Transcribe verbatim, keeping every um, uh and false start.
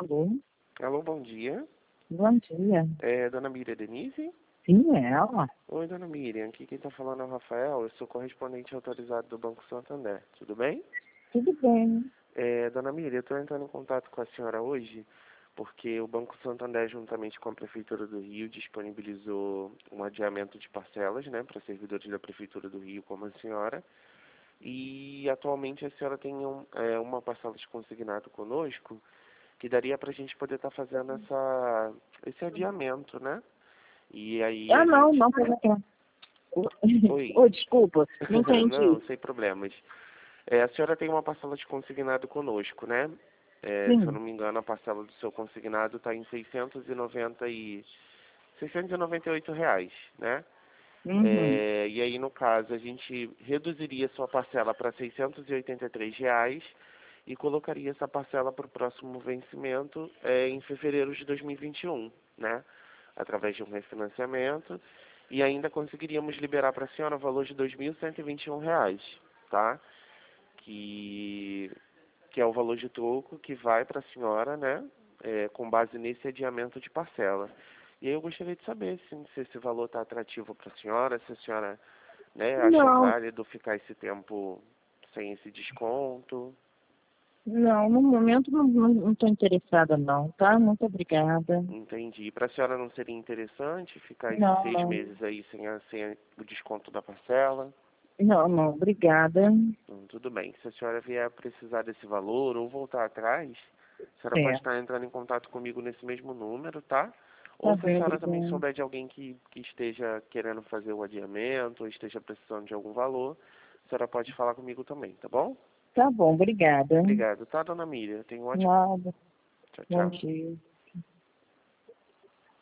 Alô? Alô, bom dia. Bom dia. É dona Miriam Denise? Sim, é ela. Oi, dona Miriam. Aqui quem está falando é o Rafael. Eu sou correspondente autorizado do Banco Santander. Tudo bem? Tudo bem. É, dona Miriam, eu estou entrando em contato com a senhora hoje porque o Banco Santander, juntamente com a Prefeitura do Rio, disponibilizou um adiamento de parcelas, né, para servidores da Prefeitura do Rio, como a senhora. E atualmente a senhora tem um, é, uma parcela de consignado conosco que daria para a gente poder estar fazendo essa, esse adiamento, né? E aí a Ah, não, gente... não, pode entrar. Oi. Ô, desculpa, não entendi. Não, sem problemas. É, a senhora tem uma parcela de consignado conosco, né? É, se eu Sim. não me engano, a parcela do seu consignado está em seiscentos e noventa e... seiscentos e noventa e oito reais, né? Uhum. É, e aí, no caso, a gente reduziria sua parcela para seiscentos e oitenta e três reais e colocaria essa parcela para o próximo vencimento é, em fevereiro de dois mil e vinte e um, né? Através de um refinanciamento. E ainda conseguiríamos liberar para a senhora o valor de dois mil cento e vinte e um reais, tá? Que, que é o valor de troco que vai para a senhora, né? É, com base nesse adiamento de parcela. E aí eu gostaria de saber sim, se esse valor está atrativo para a senhora, se a senhora, né, acha Não, válido ficar esse tempo sem esse desconto. não, no momento não não estou interessada não, tá? Muito obrigada. Entendi. Para a senhora não seria interessante ficar esses Não, seis não. meses aí sem, a, sem a- o desconto da parcela? Não, não, obrigada. Hum, tudo bem. Se a senhora vier precisar desse valor ou voltar atrás, a senhora pode Certo. estar entrando em contato comigo nesse mesmo número, tá? Tá Ou se a bem, senhora também obrigada. souber de alguém que, que esteja querendo fazer o adiamento ou esteja precisando de algum valor, a senhora pode falar comigo também, tá bom? Tá bom, obrigada. Obrigado, tá, dona Miriam? Tenha um ótimo... Nada. Tchau, Bom tchau. dia.